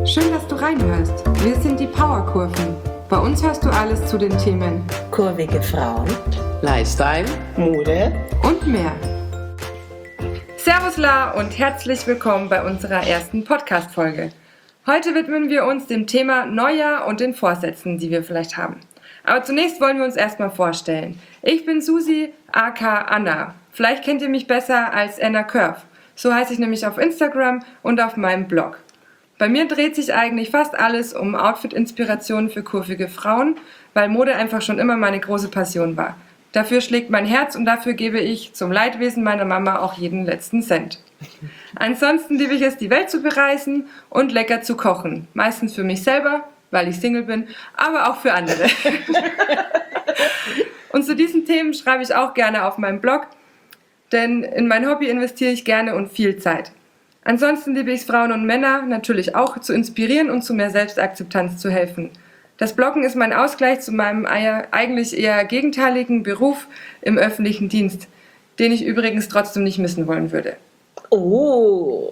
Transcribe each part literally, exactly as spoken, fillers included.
Schön, dass du reinhörst. Wir sind die Powerkurven. Bei uns hörst du alles zu den Themen kurvige Frauen, Lifestyle, Mode und mehr. Servus La und herzlich willkommen bei unserer ersten Podcast-Folge. Heute widmen wir uns dem Thema Neujahr und den Vorsätzen, die wir vielleicht haben. Aber zunächst wollen wir uns erstmal vorstellen. Ich bin Susi, aka Anna. Vielleicht kennt ihr mich besser als Anna Curve. So heiße ich nämlich auf Instagram und auf meinem Blog. Bei mir dreht sich eigentlich fast alles um Outfit-Inspirationen für kurvige Frauen, weil Mode einfach schon immer meine große Passion war. Dafür schlägt mein Herz und dafür gebe ich zum Leidwesen meiner Mama auch jeden letzten Cent. Ansonsten liebe ich es, die Welt zu bereisen und lecker zu kochen. Meistens für mich selber, weil ich Single bin, aber auch für andere. Und zu diesen Themen schreibe ich auch gerne auf meinem Blog, denn in mein Hobby investiere ich gerne und viel Zeit. Ansonsten liebe ich es, Frauen und Männer natürlich auch zu inspirieren und zu mehr Selbstakzeptanz zu helfen. Das Bloggen ist mein Ausgleich zu meinem eigentlich eher gegenteiligen Beruf im öffentlichen Dienst, den ich übrigens trotzdem nicht missen wollen würde. Oh,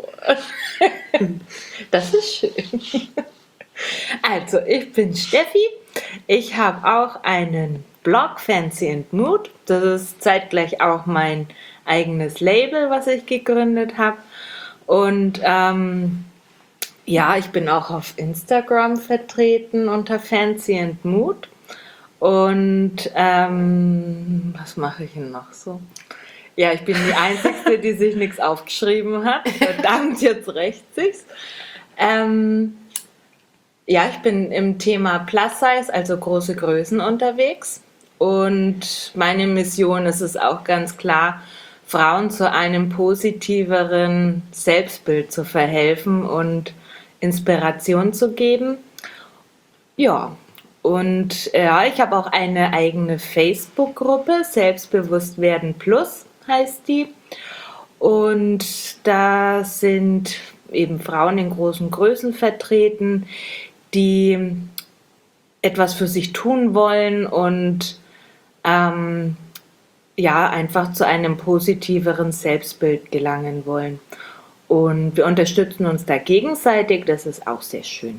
das ist schön. Also, ich bin Steffi. Ich habe auch einen Blog, Fancy and Mood. Das ist zeitgleich auch mein eigenes Label, was ich gegründet habe. Und ähm, ja, ich bin auch auf Instagram vertreten unter Fancy and Mood. Und ähm, was mache ich denn noch so? Ja, ich bin die Einzige, die sich nichts aufgeschrieben hat. Verdammt, jetzt rächt sich's. Ähm, ja, ich bin im Thema Plus Size, also große Größen unterwegs. Und meine Mission ist es auch ganz klar, Frauen zu einem positiveren Selbstbild zu verhelfen und Inspiration zu geben. Ja, und ja, ich habe auch eine eigene Facebook-Gruppe, Selbstbewusst werden Plus heißt die. Und da sind eben Frauen in großen Größen vertreten, die etwas für sich tun wollen und ähm, ja, einfach zu einem positiveren Selbstbild gelangen wollen. Und wir unterstützen uns da gegenseitig, das ist auch sehr schön.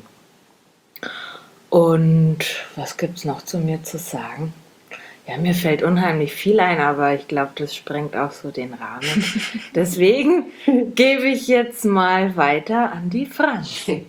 Und was gibt es noch zu mir zu sagen? Ja, mir fällt unheimlich viel ein, aber ich glaube, das sprengt auch so den Rahmen. Deswegen gebe ich jetzt mal weiter an die Franzi.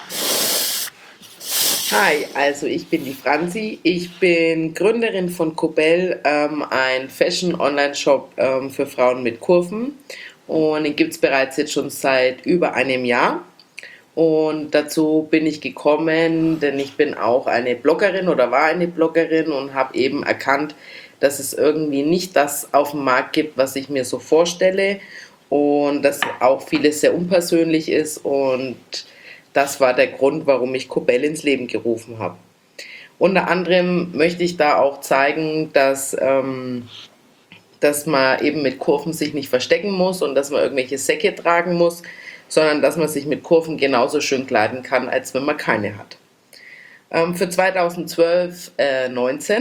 Hi, also ich bin die Franzi. Ich bin Gründerin von Cobell, ähm, ein Fashion-Online-Shop ähm, für Frauen mit Kurven. Und den gibt es bereits jetzt schon seit über einem Jahr. Und dazu bin ich gekommen, denn ich bin auch eine Bloggerin oder war eine Bloggerin und habe eben erkannt, dass es irgendwie nicht das auf dem Markt gibt, was ich mir so vorstelle. Und dass auch vieles sehr unpersönlich ist, und das war der Grund, warum ich Cobell ins Leben gerufen habe. Unter anderem möchte ich da auch zeigen, dass, ähm, dass man eben mit Kurven sich nicht verstecken muss und dass man irgendwelche Säcke tragen muss, sondern dass man sich mit Kurven genauso schön kleiden kann, als wenn man keine hat. Ähm, für zweitausendzwölf, äh, neunzehn,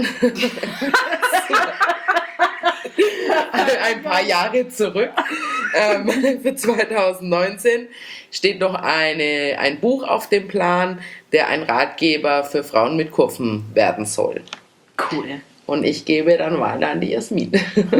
ein paar Jahre zurück, ähm, für zweitausendneunzehn steht noch eine, ein Buch auf dem Plan, der ein Ratgeber für Frauen mit Kurven werden soll. Cool. Und ich gebe dann weiter an die Jasmin.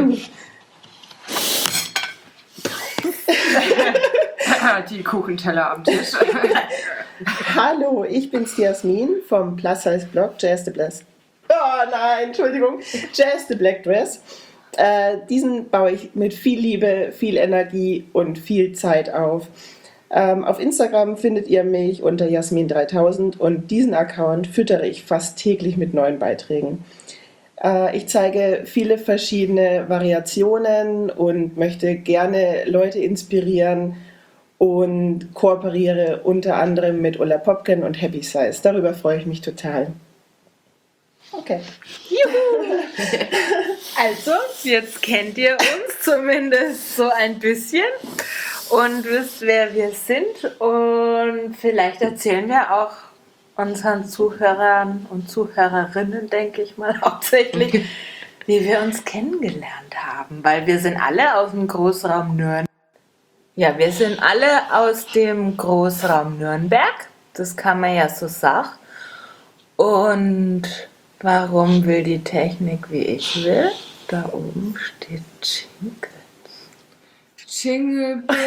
Die Kuchenteller am Tisch. Hallo, ich bin's, die Jasmin vom Plus Size Blog Jazz the Bless. Oh nein, Entschuldigung, Jazz the Black Dress. Äh, diesen baue ich mit viel Liebe, viel Energie und viel Zeit auf. Ähm, auf Instagram findet ihr mich unter Jasmin dreitausend und diesen Account füttere ich fast täglich mit neuen Beiträgen. Äh, ich zeige viele verschiedene Variationen und möchte gerne Leute inspirieren und kooperiere unter anderem mit Ulla Popken und Happy Size. Darüber freue ich mich total. Okay. Juhu! Also, jetzt kennt ihr uns zumindest so ein bisschen und wisst, wer wir sind. Und vielleicht erzählen wir auch unseren Zuhörern und Zuhörerinnen, denke ich mal, hauptsächlich, wie wir uns kennengelernt haben. Weil wir sind alle aus dem Großraum Nürnberg. Ja, wir sind alle aus dem Großraum Nürnberg. Das kann man ja so sagen. Und warum will die Technik, wie ich will? Da oben steht Jingle. Jingle Bells.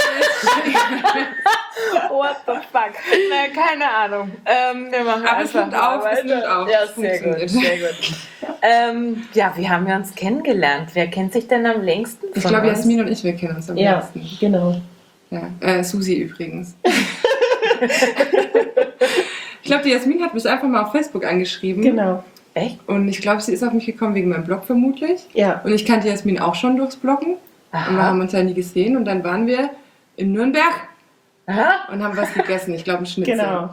What the fuck? Na, keine Ahnung. Ähm, wir machen Aber es einfach nimmt auf, mal es nimmt weiter. auf. Ja, Es sehr gut, funktioniert. sehr gut. ähm, ja, wie haben wir uns kennengelernt? Wer kennt sich denn am längsten Ich von glaube, uns? Jasmin und ich, wir kennen uns am Ja, besten. genau. Ja, äh, Susi übrigens. Ich glaube, die Jasmin hat mich einfach mal auf Facebook angeschrieben. Genau. Echt? Und ich glaube, sie ist auf mich gekommen wegen meinem Blog vermutlich. Ja. Und ich kannte Jasmin auch schon durchs Bloggen. Aha. Und wir haben uns ja nie gesehen. Und dann waren wir in Nürnberg Aha. und haben was gegessen. Ich glaube, ein Schnitzel. Genau.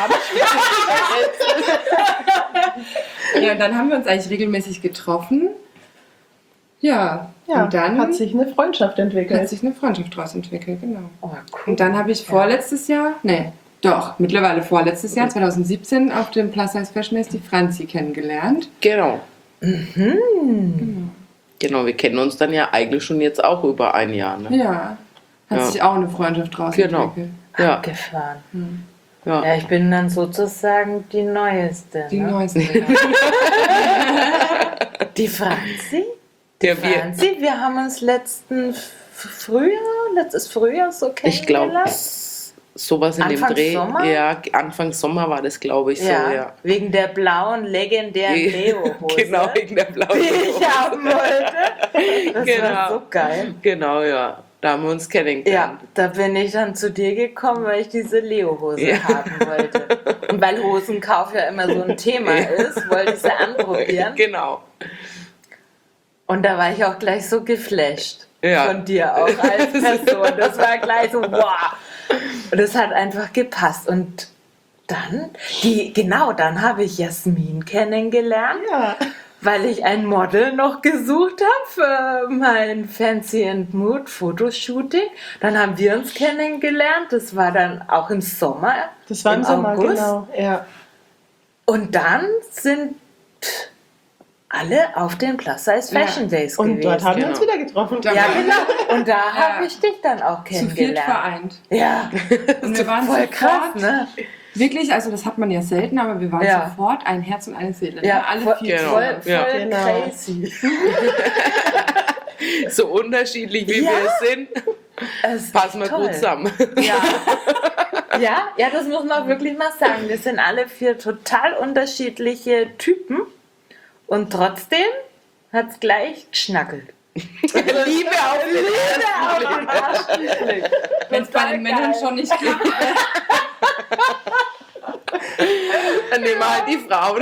Ja, und dann haben wir uns eigentlich regelmäßig getroffen. Ja, Ja, und dann hat sich eine Freundschaft entwickelt. hat sich eine Freundschaft daraus entwickelt, genau. Oh, cool. Und dann habe ich vorletztes Jahr, nee, doch, mittlerweile vorletztes Jahr, zwanzig siebzehn, auf dem Plus Size Fashion Days die Franzi kennengelernt. Genau. Mhm. Genau, wir kennen uns dann ja eigentlich schon jetzt auch über ein Jahr. Ne? Ja, hat Ja. sich auch eine Freundschaft daraus Genau. entwickelt. Ja. Abgefahren. Ja. Ja, ich bin dann sozusagen die Neueste. Die ne? neueste. Ja. Die Franzi? Der wir, Franzi, wir haben uns letzten F- Frühjahr, letztes Frühjahr so ich glaube, kennengelernt. sowas in Anfang dem Dreh. Sommer? Ja, Anfang Sommer war das, glaube ich, so, Ja, ja. wegen der blauen, legendären Leo-Hose. Genau, wegen der blauen die ich Hose. haben wollte. Das Genau. war so geil. Genau, ja. Da haben wir uns Ja, kennengelernt. da bin ich dann zu dir gekommen, weil ich diese Leo-Hose Ja. haben wollte. Und weil Hosenkauf ja immer so ein Thema ist, wollte ich sie anprobieren. Genau. Und da war ich auch gleich so geflasht Ja. von dir auch als Person. Das war gleich so, wow. Und es hat einfach gepasst. Und dann, die, genau, dann habe ich Jasmin kennengelernt, Ja. weil ich ein Model noch gesucht habe für mein Fancy and Mood Fotoshooting. Dann haben wir uns kennengelernt. Das war dann auch im Sommer. Das war im, Sommer, August. genau. Ja. Und dann sind alle auf den Plus Size Fashion Days Und gewesen. dort haben wir uns Genau. wieder getroffen. Da Ja, war- genau. Und da habe ich dich dann auch Zu viert kennengelernt. vereint. Ja, Und wir waren voll sofort, krass, ne? wirklich, also das hat man ja selten, aber wir waren Ja. sofort ein Herz und eine Seele. Ja, ne? Alle voll, vier. Genau. voll, voll Ja. Genau. crazy. So unterschiedlich wie Ja. wir sind, Es ist passen wir toll. gut zusammen. Ja. ja, ja, das muss man wirklich mal sagen. Wir sind alle vier total unterschiedliche Typen und trotzdem hat es gleich geschnackelt. Liebe auf den Liebe auf den ersten Blick. Wenn es bei Total den Männern geil. schon nicht klappt. Dann nehmen wir halt die Frauen.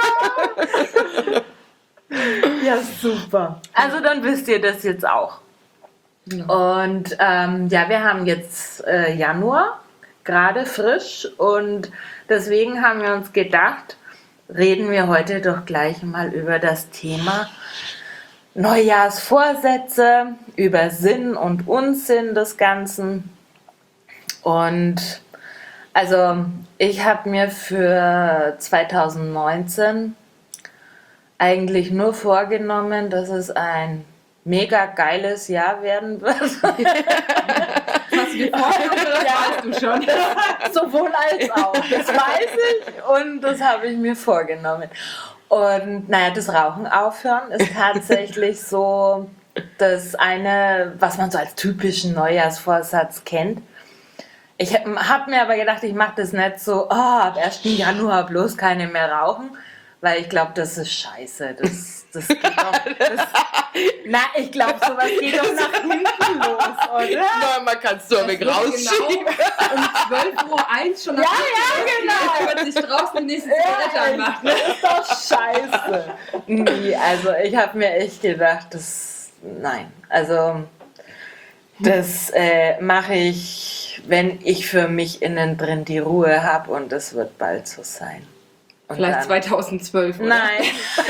Ja, super. Also dann wisst ihr das jetzt auch. Und ähm, ja, wir haben jetzt äh, Januar, gerade frisch. Und deswegen haben wir uns gedacht, reden wir heute doch gleich mal über das Thema Neujahrsvorsätze, über Sinn und Unsinn des Ganzen. Und also ich habe mir für zwanzig neunzehn eigentlich nur vorgenommen, dass es ein mega geiles Jahr werden wird. Hast du dir vorgenommen oder das weißt du schon? Sowohl als auch. Das weiß ich und das habe ich mir vorgenommen. Und naja, das Rauchen aufhören ist tatsächlich so das eine, was man so als typischen Neujahrsvorsatz kennt. Ich habe mir aber gedacht, ich mache das nicht so, oh, ab ersten Januar bloß keine mehr rauchen, weil ich glaube, das ist scheiße. Das, das geht doch, das, na, ich glaube, sowas geht doch nach hinten los, oder? Na, man kann es so weg rausschieben. Genau um zwölf Uhr eins schon Ja, ja, genau. wenn man sich draußen die nächste Zigarette anmacht. Das ist doch scheiße. Nee, also ich habe mir echt gedacht, das, nein, also das äh, mache ich, wenn ich für mich innen drin die Ruhe habe und das wird bald so sein. Und Vielleicht dann- zweitausendzwölf, oder? Nein.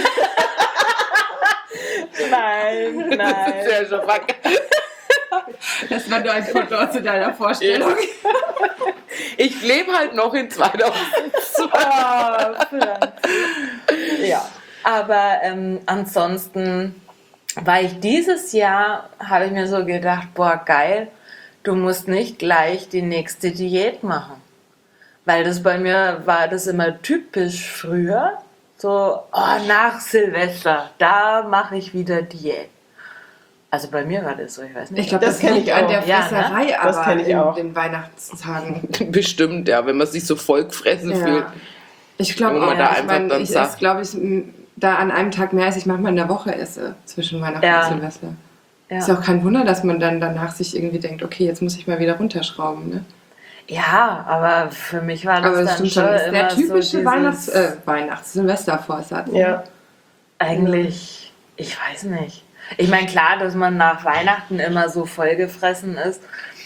nein, Das nein. ist ja schon wacker. Das war nur ein Pendant zu deiner Vorstellung. Ich lebe halt noch in zweitausendzwei. Oh, Franzi. Ja, aber ähm, ansonsten war ich dieses Jahr, habe ich mir so gedacht, boah, geil, du musst nicht gleich die nächste Diät machen. Weil das bei mir war das immer typisch früher. So, oh, nach Silvester, da mache ich wieder Diät. Also bei mir war das so, ich weiß nicht. Ich glaube, Das das, kenn liegt ich an auch. der Ja, Fresserei, ne? Das aber kenn ich in auch. den Weihnachtstagen. Bestimmt, ja, wenn man sich so voll gefressen fühlt. Ja. Ich glaube Wo auch, man da ich einfach meine, dann ich sagt- esse, glaube ich, m, da an einem Tag mehr, als ich manchmal in der Woche esse, zwischen Weihnachten Ja. und Silvester. Ja. Ist ja auch kein Wunder, dass man dann danach sich irgendwie denkt, okay, jetzt muss ich mal wieder runterschrauben. Ne? Ja, aber für mich war das Aber das dann stimmt schon schon, ist der immer typische so dieses, Weihnachts-, äh, Weihnachts-Silvestervorsatz. Ja. eigentlich, ich weiß nicht. Ich meine, klar, dass man nach Weihnachten immer so vollgefressen ist.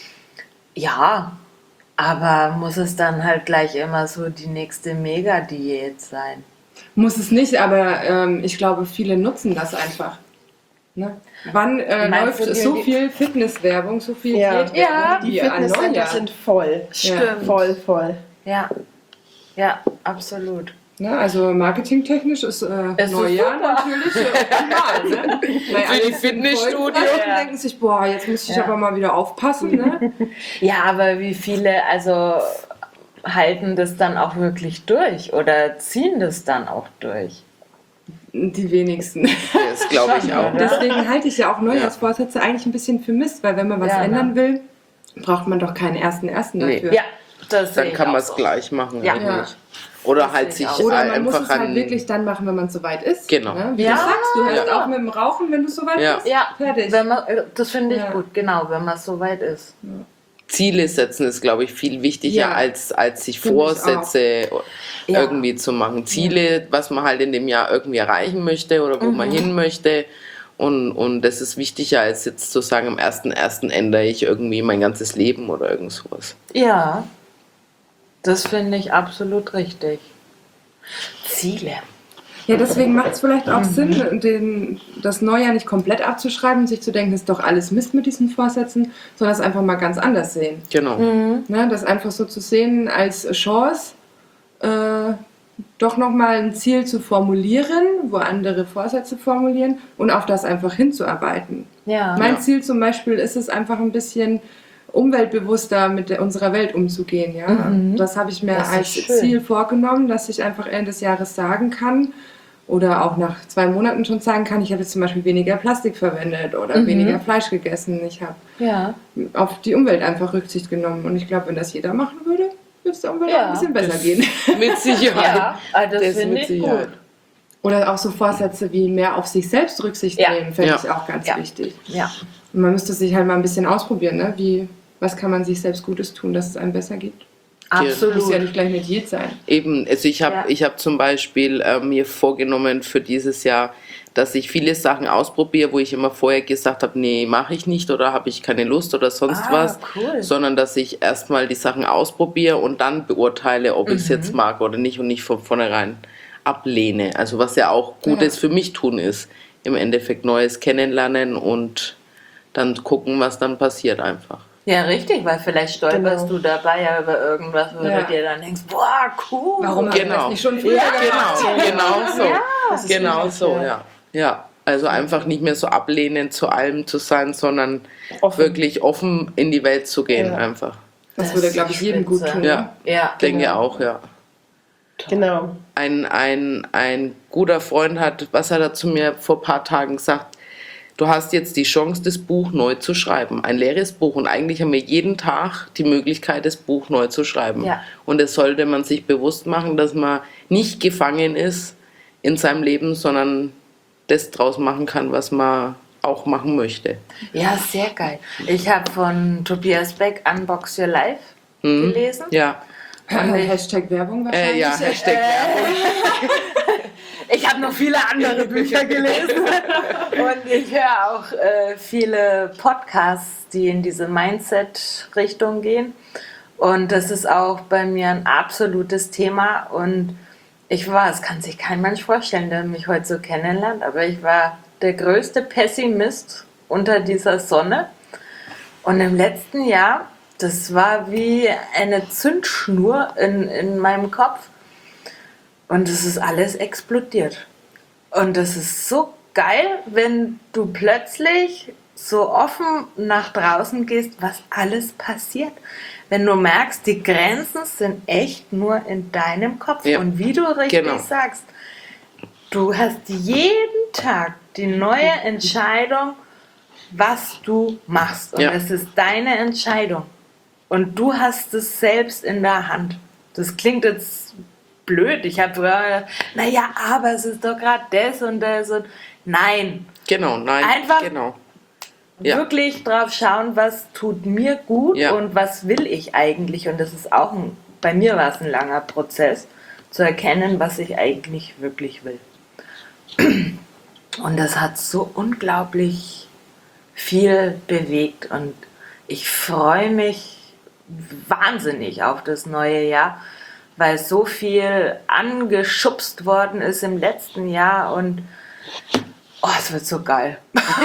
Ja, aber muss es dann halt gleich immer so die nächste Mega-Diät sein? Muss es nicht, aber ähm, ich glaube, viele nutzen das einfach. Ne? Wann äh, Meinst läuft du, die- so die- viel Fitnesswerbung, so viel Ja. Diätwerbung Ja. Die wie an Fitnesscenter Neujahr? sind voll. Stimmt. Voll, voll. Ja, ja, absolut. Ne? Also marketingtechnisch ist äh, Es ist Neujahr super. natürlich äh, optimal. Ne? Weil Für die alle sind Fitnessstudios. vollgefressen und Ja. denken sich, boah, jetzt muss ich Ja. aber mal wieder aufpassen. Ne? Ja, aber wie viele, also halten das dann auch wirklich durch oder ziehen das dann auch durch? Die wenigsten. Das glaube ich auch. Ja. Deswegen halte ich ja auch Neujahrsvorsätze eigentlich ein bisschen für Mist, weil wenn man was Ja, ne? ändern will, braucht man doch keinen ersten ersten Nee. dafür. Ja, das sehe Dann ich kann auch man es so. gleich machen Ja. eigentlich. Oder Das halt sehe sich ich auch. Oder man muss einfach es halt an... wirklich dann machen, wenn man soweit ist. Genau. Ne? Wie Ja. du sagst, du hörst Ja. auch mit dem Rauchen, wenn du soweit Ja. bist. Ja, Fertig. wenn man, das finde ich Ja. gut, genau, wenn man so weit ist. Ziele setzen ist, glaube ich, viel wichtiger, Ja. als, als sich Finde ich Vorsätze Ja. irgendwie zu machen. Ziele, was man halt in dem Jahr irgendwie erreichen möchte oder wo Mhm. man hin möchte. Und, und das ist wichtiger, als jetzt zu sagen, am ersten ersten ändere ich irgendwie mein ganzes Leben oder irgend sowas. Ja, das finde ich absolut richtig. Ziele. Ja, deswegen macht es vielleicht auch Sinn, den, das Neujahr nicht komplett abzuschreiben und sich zu denken, es ist doch alles Mist mit diesen Vorsätzen, sondern es einfach mal ganz anders sehen. Genau. Ne? Das einfach so zu sehen als Chance, äh, doch nochmal ein Ziel zu formulieren, wo andere Vorsätze formulieren und auf das einfach hinzuarbeiten. Ja. Mein Ja. Ziel zum Beispiel ist es einfach ein bisschen umweltbewusster mit der, unserer Welt umzugehen. Ja? Mhm. Das habe ich mir Das ist als schön. Ziel vorgenommen, dass ich einfach Ende des Jahres sagen kann oder auch nach zwei Monaten schon sagen kann, ich habe jetzt zum Beispiel weniger Plastik verwendet oder Mhm. weniger Fleisch gegessen. Ich habe Ja. auf die Umwelt einfach Rücksicht genommen und ich glaube, wenn das jeder machen würde, würde es der Umwelt Ja. auch ein bisschen besser gehen. Mit Sicherheit. Ja, also das, Das finde mit ich Sicherheit. gut. Oder auch so Vorsätze wie mehr auf sich selbst Rücksicht Ja. nehmen, fände Ja. ich auch ganz Ja. wichtig. Ja. Und man müsste sich halt mal ein bisschen ausprobieren, ne? Wie, was kann man sich selbst Gutes tun, dass es einem besser geht. Muss ja Absolut. nicht gleich eine Diät sein. Eben, also ich habe Ja. ich hab zum Beispiel äh, mir vorgenommen für dieses Jahr, dass ich viele Sachen ausprobiere, wo ich immer vorher gesagt habe, nee, mache ich nicht oder habe ich keine Lust oder sonst Ah, was, cool. sondern dass ich erstmal die Sachen ausprobiere und dann beurteile, ob ich es jetzt mag oder nicht und nicht von vornherein ablehne. Also was ja auch Gutes Ja. für mich tun ist, im Endeffekt Neues kennenlernen und dann gucken, was dann passiert einfach. Ja, richtig, weil vielleicht stolperst Genau. du dabei ja über irgendwas, wo Ja. du dir dann denkst, boah, cool. Warum habe ich Genau. das nicht schon früher Ja, gemacht? Genau, genau so. Das ist Genau richtig, so, ja. ja. Ja, also einfach nicht mehr so ablehnend zu allem zu sein, sondern Offen. wirklich offen in die Welt zu gehen, Ja. einfach. Das würde, glaube ich, jedem gut Spitze. tun. Ja, Ja. denke Genau. auch, ja. Genau. Ein, ein, ein guter Freund hat, was hat er zu mir vor ein paar Tagen gesagt, du hast jetzt die Chance, das Buch neu zu schreiben. Ein leeres Buch. Und eigentlich haben wir jeden Tag die Möglichkeit, das Buch neu zu schreiben. Ja. Und das sollte man sich bewusst machen, dass man nicht gefangen ist in seinem Leben, sondern das draus machen kann, was man auch machen möchte. Ja, sehr geil. Ich habe von Tobias Beck Unbox Your Life Mhm. gelesen. Ja, Hashtag Werbung wahrscheinlich. äh, ja, Hashtag Werbung. Ich habe noch viele andere Bücher gelesen und ich höre auch äh, viele Podcasts, die in diese Mindset-Richtung gehen. Und das ist auch bei mir ein absolutes Thema. Und ich war, es kann sich kein Mensch vorstellen, der mich heute so kennenlernt, aber ich war der größte Pessimist unter dieser Sonne. Und im letzten Jahr, das war wie eine Zündschnur in, in meinem Kopf. Und es ist alles explodiert. Und das ist so geil, wenn du plötzlich so offen nach draußen gehst, was alles passiert. wenn du merkst, die Grenzen sind echt nur in deinem Kopf. Ja. Und wie du richtig Genau. sagst, du hast jeden Tag die neue Entscheidung, was du machst. Und Ja. es ist deine Entscheidung. Und du hast es selbst in der Hand. Das klingt jetzt blöd. Ich habe früher, naja, aber es ist doch gerade das und das und nein. Genau, nein, Einfach genau. Ja. Wirklich drauf schauen, was tut mir gut Ja. und was will ich eigentlich. Und das ist auch, ein, bei mir war es ein langer Prozess, zu erkennen, was ich eigentlich wirklich will. Und das hat so unglaublich viel bewegt und ich freue mich wahnsinnig auf das neue Jahr, weil so viel angeschubst worden ist im letzten Jahr und oh, es wird so geil.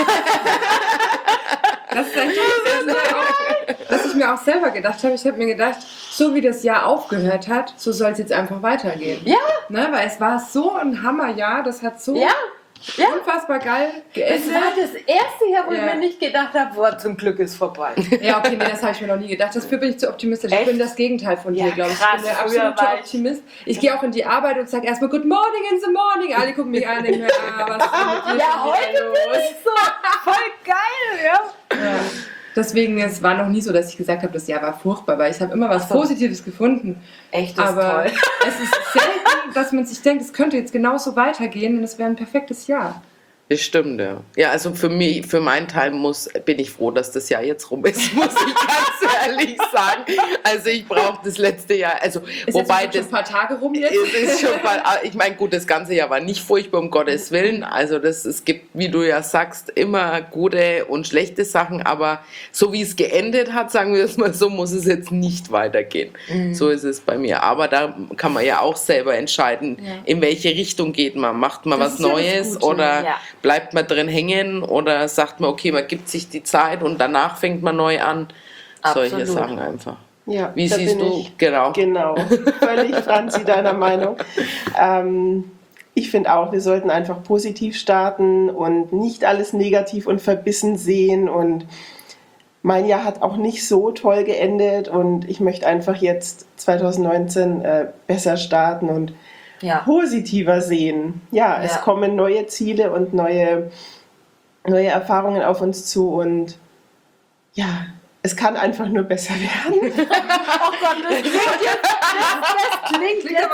Das ist echt das, was ich mir auch selber gedacht habe. Ich habe mir gedacht, so wie das Jahr aufgehört hat, so soll es jetzt einfach weitergehen. Ja, Ne? Weil es war so ein Hammerjahr, das hat so ja, ja. unfassbar geil Es geendet. war das erste Jahr, wo Ja. ich mir nicht gedacht habe, boah, zum Glück ist vorbei. Ja, okay, nee, das habe ich mir noch nie gedacht. Dafür bin ich zu optimistisch. Ich Echt? bin das Gegenteil von dir, Ja, glaube ich. krass. Ich bin der Früher absolute war ich- Optimist. Ich gehe auch in die Arbeit und sage erstmal Good morning in the morning. Alle gucken mich an und denken mir, ah, was ist denn mit dir Ja, schon heute wieder los? bin ich so voll geil, ja. Ja. Deswegen, es war noch nie so, dass ich gesagt habe, das Jahr war furchtbar, weil ich habe immer was Ach so. Positives gefunden. Echt, das ist Aber toll. es ist selten, dass man sich denkt, es könnte jetzt genauso weitergehen und es wäre ein perfektes Jahr. Das stimmt, ja. Ja, also für mich, für meinen Teil muss, bin ich froh, dass das Jahr jetzt rum ist, muss ich ganz ehrlich sagen. Also ich brauche das letzte Jahr, also Ist wobei jetzt schon das ein paar Tage rum jetzt? es ist schon mal, ich meine, gut, das ganze Jahr war nicht furchtbar, um Gottes Willen. Also das, es gibt, wie du ja sagst, immer gute und schlechte Sachen, aber so wie es geendet hat, sagen wir es mal so, muss es jetzt nicht weitergehen. Mhm. So ist es bei mir. Aber da kann man ja auch selber entscheiden, Ja. in welche Richtung geht man. Macht man Das was ist ja das Neues Gute. oder Ja. bleibt man drin hängen oder sagt man, okay, man gibt sich die Zeit und danach fängt man neu an. Solche Absolut. Sachen einfach. Ja, Wie da siehst bin du? ich Genau. Genau, völlig Franzi deiner Meinung. Ähm, ich finde auch, wir sollten einfach positiv starten und nicht alles negativ und verbissen sehen. Und mein Jahr hat auch nicht so toll geendet und ich möchte einfach jetzt zwanzig neunzehn äh, besser starten und Ja. positiver sehen. Ja, es Ja. kommen neue Ziele und neue, neue Erfahrungen auf uns zu und ja, es kann einfach nur besser werden. Oh Gott, das klingt jetzt, das, das klingt jetzt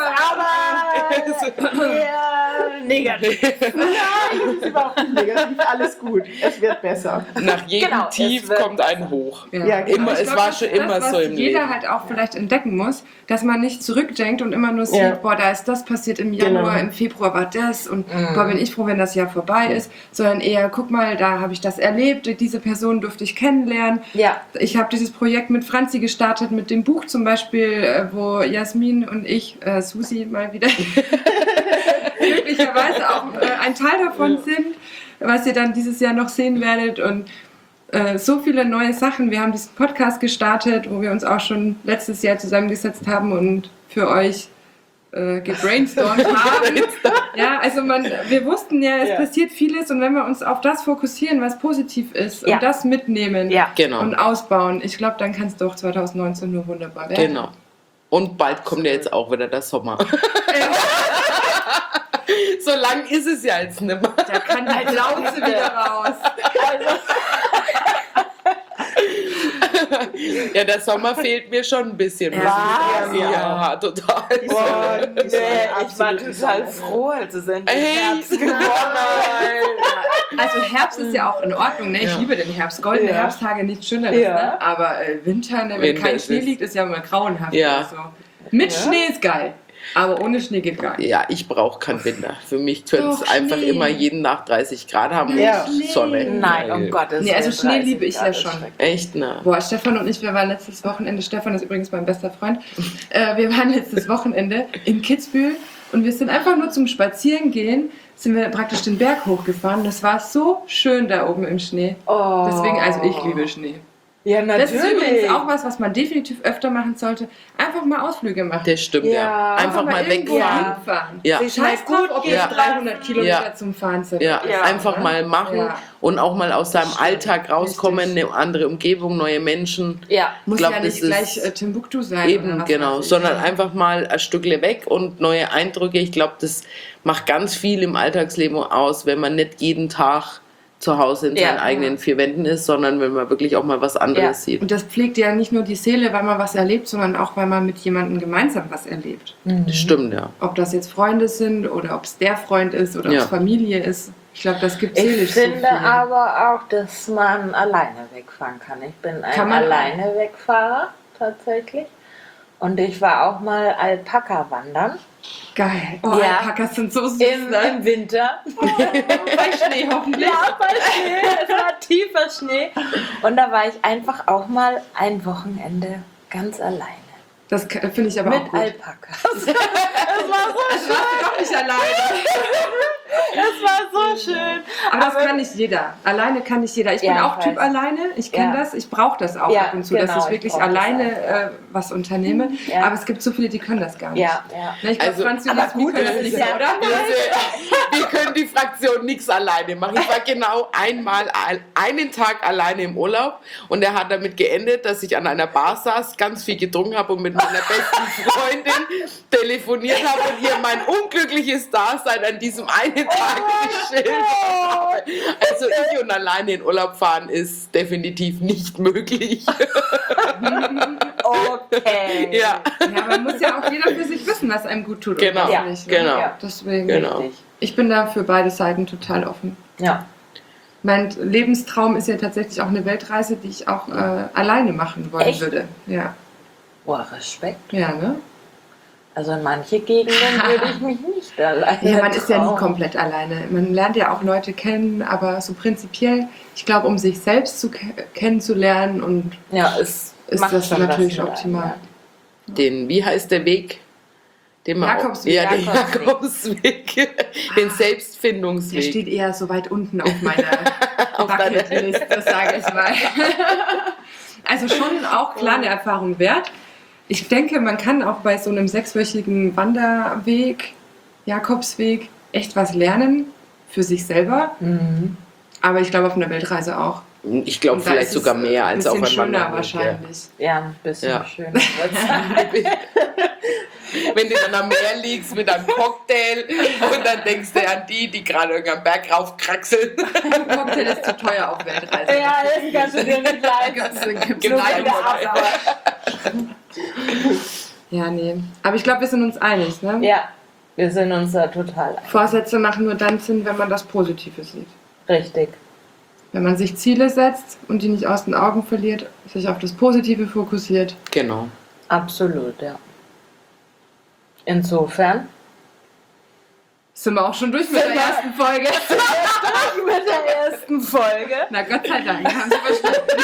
aber eher negativ. Nein, das ist überhaupt nicht negativ. Alles gut. Es wird besser. Nach jedem Genau, es Tief wird kommt ein Hoch. Ja, genau. Immer, Ich es glaub, war das schon ist immer das, so was im jeder Leben. halt auch vielleicht entdecken muss, dass man nicht zurückdenkt und immer nur sieht, Ja. boah, da ist das passiert im Januar, Genau. im Februar war das und Mhm. boah, bin ich froh, wenn das Jahr vorbei ist, sondern eher, guck mal, da habe ich das erlebt, diese Person durfte ich kennenlernen. Ja. Ich habe dieses Projekt mit Franzi gestartet, mit dem Buch zum Beispiel, äh, wo Jasmin und ich, äh, Susi mal wieder, glücklicherweise auch äh, ein Teil davon sind, was ihr dann dieses Jahr noch sehen werdet und äh, so viele neue Sachen. Wir haben diesen Podcast gestartet, wo wir uns auch schon letztes Jahr zusammengesetzt haben und für euch äh, gebrainstormt haben. Ja, also man, wir wussten ja, es Ja. passiert vieles und wenn wir uns auf das fokussieren, was positiv ist Ja. und das mitnehmen Ja. Genau. und ausbauen, ich glaube, dann kann es doch zwanzig neunzehn nur wunderbar werden. Genau. Und bald kommt ja jetzt auch wieder der Sommer. So lang ist es ja jetzt nicht mehr. Da kann die Plauze wieder raus. Ja, der Sommer fehlt mir schon ein bisschen. muss ich Was? sagen. Ja, total. Boah, Nee, das war ein ich war absoluter total Sommer. froh, als es endlich Hey, Herbst geworden. Also Herbst ist ja auch in Ordnung, ne? Ich Ja. liebe den Herbst. Goldene Ja. Herbsttage, nichts Schöneres, Ja. ne? Aber äh, Winter, ne? wenn Winter kein ist Schnee es. liegt, ist ja immer grauenhaft. Ja. oder So. Mit Ja. Schnee ist geil, aber ohne Schnee geht gar nicht. Ja, ich brauche keinen Winter. Für mich könnte es Doch, einfach Schnee. immer jeden Nach dreißig Grad haben und Ja. Sonne. Nein, um Gottes Nee, also Willen, Schnee dreißig liebe ich ja Grad ist schon. schrecklich. Echt, ne? Boah, Stefan und ich, wir waren letztes Wochenende, Stefan ist übrigens mein bester Freund, äh, wir waren letztes Wochenende in Kitzbühel und wir sind einfach nur zum Spazierengehen, sind wir praktisch den Berg hochgefahren. Das war so schön da oben im Schnee. Oh. Deswegen, also ich liebe Schnee. Ja, Das ist übrigens natürlich. auch was, was man definitiv öfter machen sollte. Einfach mal Ausflüge machen. Das stimmt, ja. Ja. Einfach mal irgendwo wegfahren. hinfahren. Ja. Sich mal Scheiß drauf, gut ob gehen jetzt lassen. dreihundert Kilometer Ja. zum Fahren sind. Ja, Ja. einfach ne? mal machen Ja. und auch mal aus seinem Stimmt. Alltag rauskommen, Richtig. eine andere Umgebung, neue Menschen. Ja. Muss glaub, ja nicht das ist gleich äh, Timbuktu sein. oder Eben, was genau, weiß ich. sondern einfach mal ein Stückle weg und neue Eindrücke. Ich glaube, das macht ganz viel im Alltagsleben aus, wenn man nicht jeden Tag zu Hause in Ja. seinen eigenen vier Wänden ist, sondern wenn man wirklich auch mal was anderes Ja. sieht. Und das pflegt ja nicht nur die Seele, weil man was erlebt, sondern auch, weil man mit jemandem gemeinsam was erlebt. Das stimmt, ja. Ob das jetzt Freunde sind oder ob es der Freund ist oder Ja. ob es Familie ist. Ich glaube, das gibt Ich seelisch so finde viel. aber auch, dass man alleine wegfahren kann. Ich bin ein Kann man alleine Wegfahrer tatsächlich. Und ich war auch mal Alpaka wandern. Geil. Oh, Ja. Alpakas sind so süß. Im, ne? Im Winter. Bei Schnee hoffentlich. Ja, bei Schnee. Es war tiefer Schnee. Und da war ich einfach auch mal ein Wochenende ganz alleine. Das k- finde ich aber auch Mit gut. Alpakas. Das war so Also warst du doch nicht alleine. Das war so schön. Aber das kann nicht jeder. Alleine kann nicht jeder. Ich bin Ja, auch ich Typ weiß. alleine. Ich kenne Ja. das. Ich brauche das auch Ja, ab und zu, genau, dass ich ich wirklich brauch das alleine auch, ja. äh, was unternehme. Ja. Aber es gibt so viele, die können das gar nicht. Ja, ja. Ne, ich glaube, Also, Franzi und aber Jasmin gut, können das das ist nicht, ja- oder? Wir, wir können die Fraktion nichts alleine machen. Ich war genau einmal al- einen Tag alleine im Urlaub und er hat damit geendet, dass ich an einer Bar saß, ganz viel getrunken habe und mit meiner besten Freundin telefoniert habe und ihr mein unglückliches Dasein an diesem einen Tag geschildert habe. Also ich und alleine in Urlaub fahren ist definitiv nicht möglich. Okay. Ja, Ja, man muss ja auch jeder für sich wissen, was einem gut tut. Genau, und was Ja, nicht, ne? genau. Ja. Deswegen, Genau. Richtig. ich bin da für beide Seiten total offen. Ja. Mein Lebenstraum ist ja tatsächlich auch eine Weltreise, die ich auch äh, alleine machen wollen Echt? würde. Ja. Boah, Respekt. Ja, ne? Also in manche Gegenden würde ich mich nicht alleine Ja, man ist ja nie trauen. komplett alleine. Man lernt ja auch Leute kennen, aber so prinzipiell, ich glaube, um sich selbst zu ke- kennenzulernen und Ja, es ist macht das schon natürlich was mit optimal. einem, den, wie heißt der Weg? Den man- Jakobsweg. Ja, den Jakobsweg. Jakobsweg. Den Der Selbstfindungsweg. steht eher so weit unten auf meiner Auf deiner- Bucketlist, sage ich mal. Also schon auch klar eine Erfahrung wert. Ich denke, man kann auch bei so einem sechswöchigen Wanderweg, Jakobsweg, echt was lernen für sich selber. ja. Mhm. Aber ich glaube auf einer Weltreise auch. Ich glaube Und da vielleicht ist es sogar mehr als auf ein bisschen ein schöner Wanderweg, wahrscheinlich. Ja, ein bisschen Ja. schöner. wird's sein. Ja. Wenn du dann am Meer liegst mit einem Cocktail und dann denkst du an die, die gerade irgendeinen Berg raufkraxeln. Ein Cocktail ist zu teuer auf Weltreise. Ja, das kannst du dir nicht leisten. Gibt's- gibt's Gibt's nur einen bei dabei. der Absauer. Ja, nee. Aber ich glaube, wir sind uns einig, ne? Ja, wir sind uns da total einig. Vorsätze machen nur dann Sinn, wenn man das Positive sieht. Richtig. Wenn man sich Ziele setzt und die nicht aus den Augen verliert, sich auf das Positive fokussiert. Genau. Absolut, ja. Insofern. Sind wir auch schon durch mit der ersten Folge. Mit der ersten Folge. Na Gott sei Dank, haben Sie verstanden.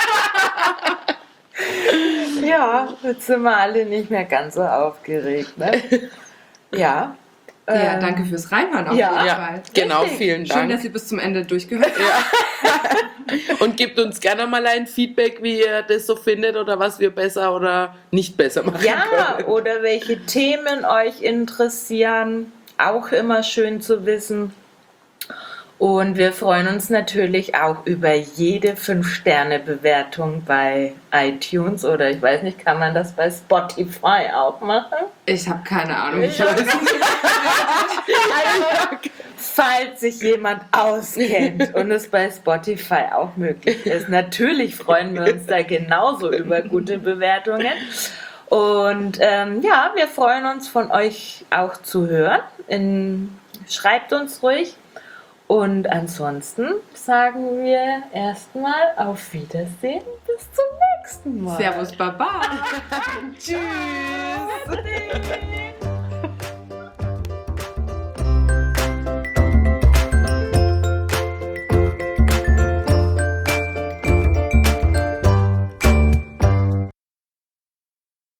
Ja, jetzt sind wir alle nicht mehr ganz so aufgeregt, ne? Ja. Ja, ähm, danke fürs Reinhören auf ja. jeden Ja, Fall. genau, Richtig. vielen Schön, dass Dank. Sie bis zum Ende durchgehört haben. Und gebt uns gerne mal ein Feedback, wie ihr das so findet oder was wir besser oder nicht besser machen Ja, können. oder welche Themen euch interessieren. Auch immer schön zu wissen. Und wir freuen uns natürlich auch über jede fünf Sterne Bewertung bei iTunes oder ich weiß nicht, kann man das bei Spotify auch machen? Ich habe keine Ahnung. Ich Ja. weiß es nicht. Also, falls sich jemand auskennt und es bei Spotify auch möglich ist, natürlich freuen wir uns da genauso über gute Bewertungen. Und ähm, ja, wir freuen uns von euch auch zu hören. In, schreibt uns ruhig. Und ansonsten sagen wir erstmal auf Wiedersehen. Bis zum nächsten Mal. Servus, Baba. Tschüss. Tschüss.